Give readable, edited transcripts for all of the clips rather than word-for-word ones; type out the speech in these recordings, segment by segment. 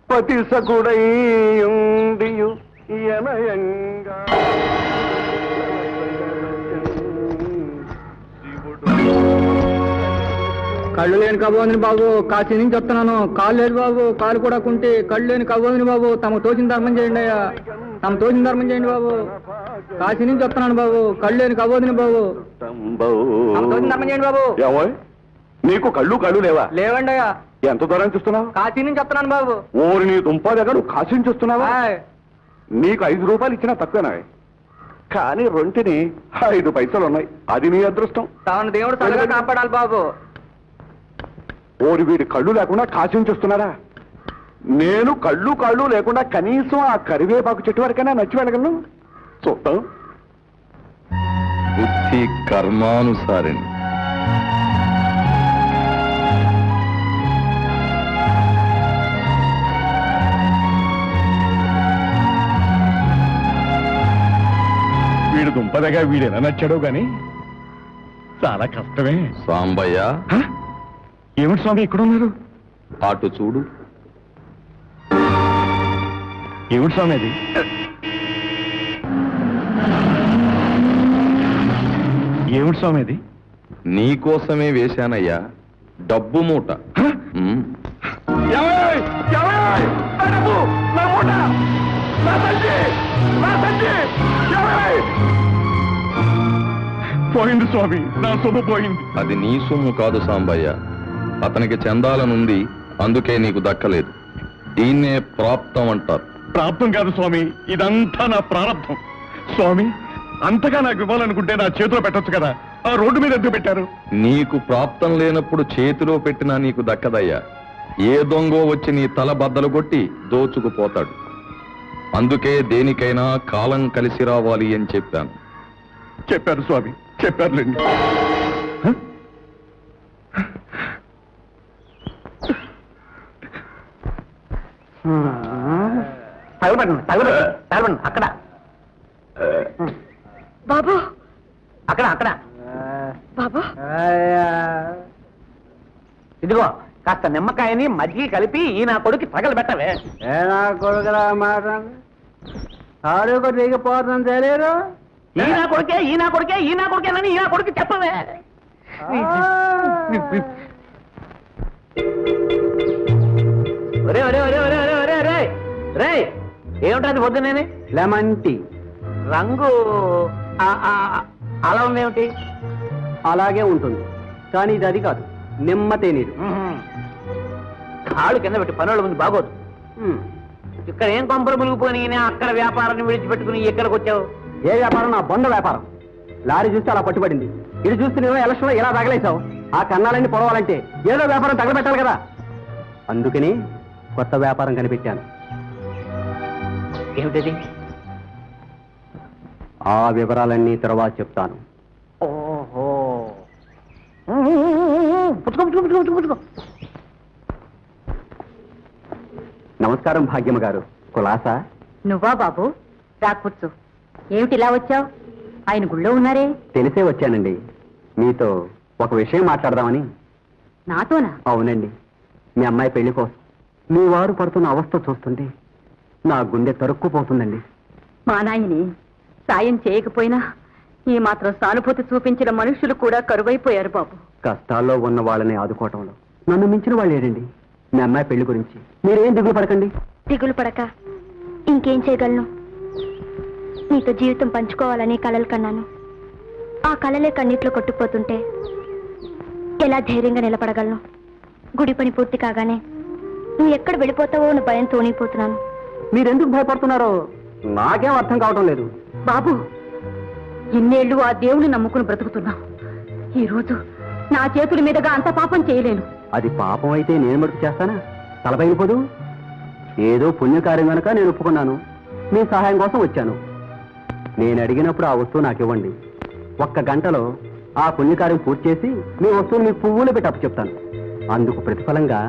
పతి సకుడైయుండియు యనయంగా కళ్ళు లేని కబోదిని బాబు, కాశీ నుంచి వస్తున్నాను. కాళ్ళు లేదు బాబు, కాలు కూడా కుంటే. కళ్ళు లేని కబోదిని బాబు, తమకు తోచిన ధర్మం చేయండి అయ్యా, తమ తోచిన ధర్మం చేయండి బాబు. కాశీ నుంచి వస్తున్నాను బాబు, కళ్ళు లేని కబోదిని బాబు, తమ తోచిన ధర్మం చేయండి బాబు. నీకు కళ్ళు లేవా? లేవండి అయ్యా. ఎంత దూరం చూస్తున్నావు? కాశీ నుంచి వస్తున్నాను బాబు. ఓరి నీ దుంప దగ్గర నువ్వు కాశీ నుంచి వస్తున్నావా? నీకు 5 రూపాయలు ఇచ్చినా తక్కువేనా? కానీ రొంటిని 5 పైసలు ఉన్నాయి. అది నీ అదృష్టం. తాను దేవుడు చల్లగా కాపాడాలి బాబు. ఓరి వీడి కళ్ళు లేకుండా కాశీ నుంచి వస్తున్నారా? నేను కళ్ళు లేకుండా కనీసం ఆ కరివేపాకు చెట్టు వరకైనా నచ్చి వెళ్ళగలను. చూద్దాం. బుద్ధి కర్మానుసారిణి. వీడు దుంపదగా వీడెలా నచ్చాడో గాని చాలా కష్టమే. సాంబయ్య, ఏమిటి స్వామి ఇక్కడ ఉన్నారు? అటు చూడు. ఏమిటి స్వామి అది? ఏమిటి స్వామి అది? నీకోసమే వేశానయ్యా, డబ్బు మూట. పోయింది స్వామి, నా సొమ్ము పోయింది. అది నీ సొమ్ము కాదు సాంబయ్య, అతనికి చందాలనుంది, అందుకే నీకు దక్కలేదు. దీన్నే ప్రాప్తం అంటారు. ప్రాప్తం కాదు స్వామి, ఇదంతా నా ప్రారంభం. స్వామి, అంతగా నాకు ఇవ్వాలనుకుంటే నా చేతిలో పెట్టొచ్చు కదా, ఆ రోడ్డు మీద ఎందుకు పెట్టారు? నీకు ప్రాప్తం లేనప్పుడు చేతిలో పెట్టినా నీకు దక్కదయ్యా. ఏ దొంగో వచ్చి నీ తల బద్దలు కొట్టి దోచుకుపోతాడు. అందుకే దేనికైనా కాలం కలిసి రావాలి అని చెప్పాను. చెప్పారు స్వామి, చెప్పారులేండి. అక్కడ బాబు, అక్కడ అక్కడ బాబు. ఇదిగో కాస్త నిమ్మకాయని మజ్జిగ కలిపి ఈ నా కొడుకు తగలబెట్టవే. నా కొడుకురా మాట ఆడుకు దిగిపోతుంది తెలియదు. ఈ నా కొడుకేనని ఈ నా కొడుకు చెప్పవే. ఒరే ఒరే ఒరే ఒరే ఒరే ఒరే రే రే, ఏమిటది పొద్దునేని? Lemon tea. రంగు అలా ఉందేమిటి? అలాగే ఉంటుంది, కానీ ఇది అది కాదు, నిమ్మతే నీరు. కాళ్ళు కింద పెట్టి పనుల ముందు బాగోదు. ఇక్కడ ఏం కొంపలు మునిగిపోయి అక్కడ వ్యాపారాన్ని విడిచిపెట్టుకుని ఇక్కడికి వచ్చావు? ఏ వ్యాపారం? నా బొంద వ్యాపారం. లారీ చూస్తే అలా పట్టుబడింది, ఇది చూస్తే నువ్వు ఎలక్షన్లో ఎలా తగలేసావు. ఆ కన్నాలన్నీ పొడవాలంటే ఏదో వ్యాపారం తగలబెట్టాలి కదా, అందుకని కొత్త వ్యాపారం కనిపెట్టాను. ఏమిటది? ఆ వివరాలన్నీ తర్వాత చెప్తాను. ఓహో, నమస్కారం భాగ్యమ్మ గారు. కులాసా? నువ్వా బాబు? రా కూర్చో. ఏమిటి ఇలా వచ్చావు? ఆయన గుళ్ళో ఉన్నారే. తెలిసే వచ్చానండి. మీతో ఒక విషయం మాట్లాడదామని. నాతోనా? అవునండి, మీ అమ్మాయి పెళ్లి కోసం మీ వారు పడుతున్న అవస్థ చూస్తుంటే నా గుండె తరుక్కుపోతుందండి. మా నాయని సాయం చేయకపోయినా ఈ మాత్రం సానుభూతి చూపించిన మనుషులు కూడా కరువైపోయారు బాబు. కష్టాల్లో ఉన్న వాళ్ళని ఆదుకోవటంలో నన్ను మించిన వాళ్ళు ఏడండి. మీ అమ్మాయి పెళ్లి గురించి మీరేం దిగులు పడకండి. దిగులు పడక ఇంకేం చేయగలను? నీతో జీవితం పంచుకోవాలని కలలు కన్నాను. ఆ కలలే కన్నీట్లో కొట్టుకుపోతుంటే ఎలా ధైర్యంగా నిలబడగలను? గుడి పని పూర్తి కాగానే నువ్వు ఎక్కడ వెళ్ళిపోతావో అని భయం తోనిపోతున్నాను. మీరెందుకు భయపడుతున్నారో నాకేం అర్థం కావటం లేదు. బాబు, ఇన్నేళ్లు ఆ దేవుని నమ్ముకుని బ్రతుకుతున్నావు. ఈ రోజు నా చేతుల మీదుగా అంత పాపం చేయలేను. అది పాపం అయితే నేను మటుకు చేస్తానా? తలపైపోదు. ఏదో పుణ్యకార్యం కనుక నేను ఒప్పుకున్నాను. మీ సహాయం కోసం వచ్చాను. నేను అడిగినప్పుడు ఆ వస్తువు నాకు ఇవ్వండి. 1 గంటలో ఆ పుణ్యకార్యం పూర్తి చేసి మీ వస్తువుని మీకు పువ్వులు పెట్టి అప్పు చెప్తాను. అందుకు ప్రతిఫలంగా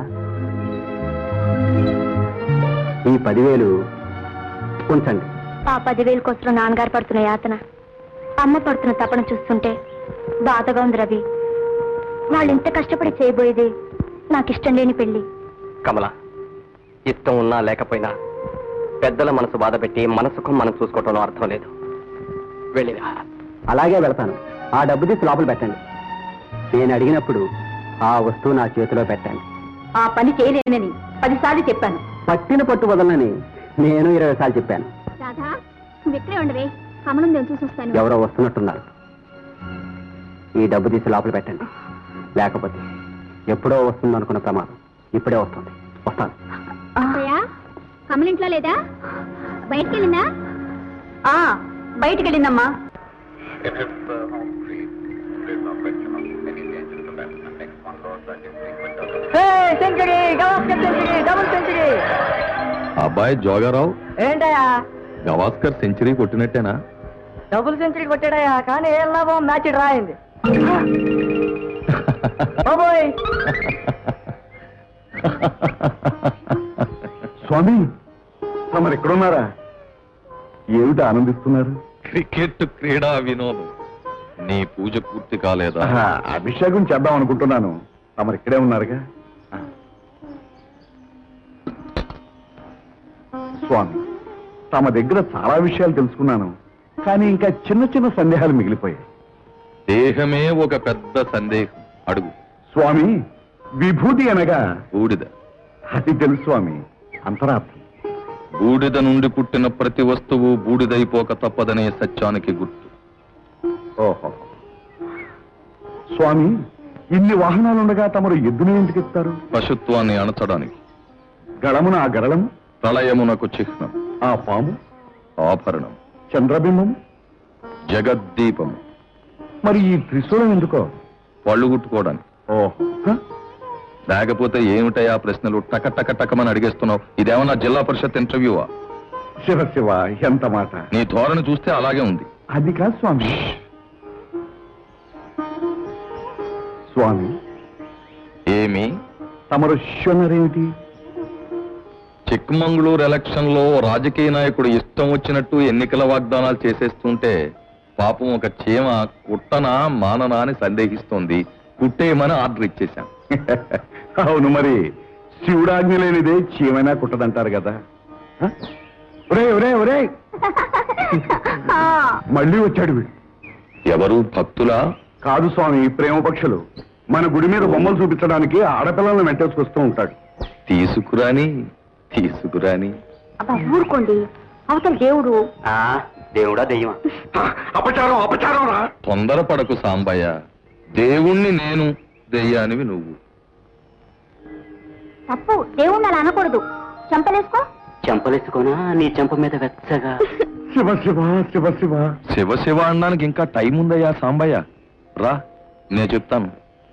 ఈ 10,000 ఉంచండి. ఆ 10,000 కోసం నాన్నగారు పడుతున్న యాతన, అమ్మ పడుతున్న తపన చూస్తుంటే బాధగా ఉంది రవి. వాళ్ళు ఇంత కష్టపడి చేయబోయేది నాకు ఇష్టం లేని పెళ్లి. కమల, ఇష్టం ఉన్నా లేకపోయినా పెద్దల మనసు బాధ పెట్టి మన సుఖం మనం చూసుకోవటంలో అర్థం లేదు. వెళ్ళిరా. అలాగే వెళ్తాను. ఆ డబ్బు తీసి లోపల పెట్టండి. నేను అడిగినప్పుడు ఆ వస్తువు నా చేతిలో పెట్టండి. ఆ పని చేయలేనని 10 సార్లు చెప్పాను. పట్టిన పట్టు వదలనని నేను 20 సార్లు చెప్పాను. రాధా, నువ్వు ఇక్కడే ఉండవే, కమలం నేను చూసొస్తాను. ఎవరో వస్తున్నట్టున్నారు. ఈ డబ్బు తీసి లోపల పెట్టండి. లేకపోతే ఎప్పుడో వస్తుంది అనుకున్న ప్రమాదం ఇప్పుడే వస్తుంది. వస్తాను. కమలం ఇంట్లో లేదా? బయటికి వెళ్ళిందా? బయటికి వెళ్ళిందమ్మా. అబ్బాయి జోగారావు, ఏంటయ్యా గవాస్కర్ సెంచరీ కొట్టినట్టేనా? డబుల్ సెంచరీ కొట్టాడయ్యా, కానీ ఏం లాభం, మ్యాచ్ డ్రా అయింది. స్వామి, తమరు ఎక్కడున్నారా? ఏమిటి ఆనందిస్తున్నారు? క్రికెట్ క్రీడా వినోదం. నీ పూజ పూర్తి కాలేదా? అభిషేకం చేద్దాం అనుకుంటున్నాను. తమరు ఇక్కడే ఉన్నారుగా. స్వామి, తమ దగ్గర చాలా విషయాలు తెలుసుకున్నాను, కానీ ఇంకా చిన్న చిన్న సందేహాలు మిగిలిపోయాయి. దేహమే ఒక పెద్ద సందేహం. అడుగు. స్వామి, విభూతి అనగా బూడిద. అది తెలుసు స్వామి, అంతరార్థం. బూడిద నుండి పుట్టిన ప్రతి వస్తువు బూడిదైపోక తప్పదనే సత్యానికి గుర్తు. ఓహో. స్వామి, ఇన్ని వాహనాలుండగా తమరు ఎద్దుని ఎందుకు ఎక్కుతారు? పశుత్వాన్ని అణచడానికి. గళమున ఆ గరళం, ప్రళయమునకు చిహ్నం. ఆ పాము, ఆభరణం. చంద్రబింబం, జగద్దీపము. మరి ఈ త్రిశూలం ఎందుకో? పళ్ళు కుట్టుకోవడానికి. ఓహో. లేకపోతే ఏమిటయా ప్రశ్నలు టక టక టకమని అడిగేస్తున్నావు? ఇదేమన్నా జిల్లా పరిషత్ ఇంటర్వ్యూవా? శివ శివ, ఎంత మాట! నీ ధోరణి చూస్తే అలాగే ఉంది. అది కాదు స్వామి. స్వామి, ఏమి? తమరు శిష్యున్నారేమిటి? చిక్మంగళూరు ఎలక్షన్ లో రాజకీయ నాయకుడు ఇష్టం వచ్చినట్టు ఎన్నికల వాగ్దానాలు చేసేస్తుంటే పాపం ఒక చీమ కుట్టనా మాననా అని సందేహిస్తోంది. కుట్టేయమని ఆర్డర్ ఇచ్చేశాం. అవును, మరి శివుడాజ్ఞ లేనిదే చీమైనా కుట్టదంటారు కదా. ఒరే ఒరే ఒరే, మళ్ళీ వచ్చాడు వీడు. ఎవరు? భక్తులా? కాదు స్వామి, ప్రేమ పక్షులు. మన గుడి మీద బొమ్మలు చూపించడానికి ఆడపిల్లలను వెంటేసుకొస్తూ ఉంటాడు. తీసుకురాని తీసుకురాని. అబ్బా ఊరుకోండి, అవతల దేవుడు. దేవుడా దెయ్యమా? అపచారం అపచారం రా. తొందరపడకు సాంబయ్య. దేవుణ్ణి నేను, దెయ్యానివి నువ్వు. తప్పు, దేవుణ్ణి అలా అనకూడదు. చెంపలేసుకో. చెంపలేసుకోనా? నీ చెంప మీద వెచ్చగా. శివ శివ శివ శివ. శివ శివ అనడానికి ఇంకా టైం ఉందయ్యా సాంబయ్య. రా, నేను చెప్తాను.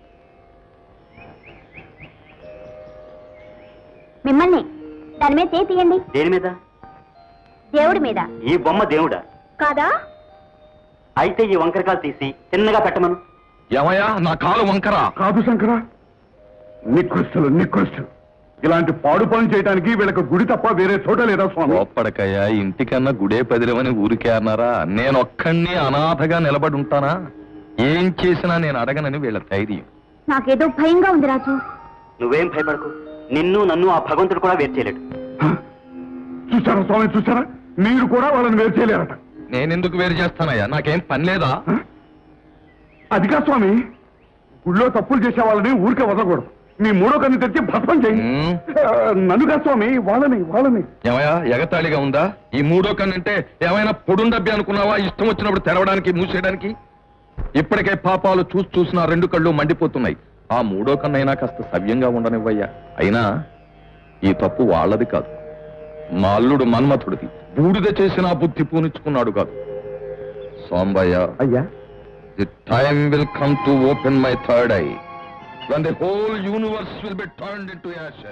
మిమ్మల్ని దాని మీద చేయి తీయండి. దేని మీద? దేవుడి మీద. ఈ బొమ్మ దేవుడా కాదా? అయితే ఈ వంకరకాలు తీసి చిన్నగా పెట్టమను. ఏమయ్యా, నా కాలు వంకరా? కాదు శంకర, నికృష్టులు నికృష్టులు. ఇలాంటి పాడు పనులు చేయడానికి వీళ్ళకి గుడి తప్ప వేరే చోట లేదా స్వామి? ఒప్పడకయ్యా, ఇంటికన్నా గుడే పదిలమని ఊరికే అన్నారా? నేనొక్కడిని అనాథగా నిలబడి ఉంటానా? ఏం చేసినా నేను అడగనని వీళ్ళ ధైర్యం. నాకేదో భయంగా ఉంది రాజు. నువ్వేం భయపడకు. నిన్ను నన్ను ఆ భగవంతుడు కూడా వేరు చేయలేడు. చూసారా స్వామి, చూసారా? మీరు కూడా వాళ్ళని వేరు చేయలేరట. నేనెందుకు వేరు చేస్తానయ్యా? నాకేం పని లేదా? అది కాదు స్వామి, గుళ్ళో తప్పులు చేసే వాళ్ళని ఊరికే వదలకూడదు. మీ మూడో కన్ను తెచ్చి భస్మం చేయి. నన్ను కాదు స్వామి, వాళ్ళని. ఏమయ్యా, ఎగతాళిగా ఉందా? ఈ మూడో కన్నంటే ఏమైనా పొడుండబ్బి అనుకున్నావా? ఇష్టం వచ్చినప్పుడు తెరవడానికి మూసేయడానికి. ఇప్పటికే పాపాలు చూసినా 2 కళ్ళు మండిపోతున్నాయి. ఆ మూడో కన్నైనా కాస్త సవ్యంగా ఉండనివ్వయ్యా. అయినా ఈ తప్పు వాళ్ళది కాదు, మా అల్లుడు మన్మథుడిది. బూడిద చేసిన బుద్ధి పూనిచ్చుకున్నాడు కాదు. సాంబయ్య, అయ్యా, the time will come to open my third eye when the whole universe will be turned into ashes.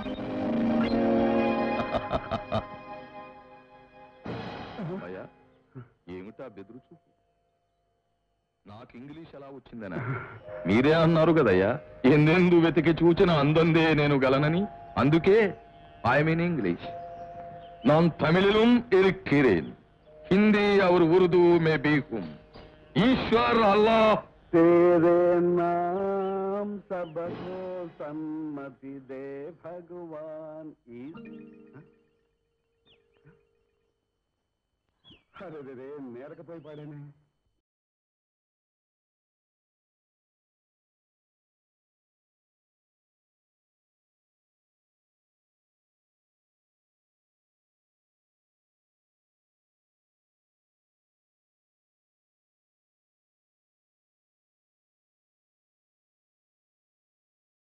Sambayya, ఏమిటా బెదురు చూపు? నాకు ఇంగ్లీష్ ఎలా వచ్చిందనా? మీరే అన్నారు కదయ్యా, ఎందెందు వెతికి చూచిన అందందే నేను గలనని. అందుకే ఐ మీన్ ఇంగ్లీష్. நான் தமிழிலும் இருக்கிறேன். हिंदी और उर्दू में भी हूं. ईश्वर अल्लाह तेरे नाम सबको सन्मति दे भगवान अरे रे नेरకపోయి పాడేనే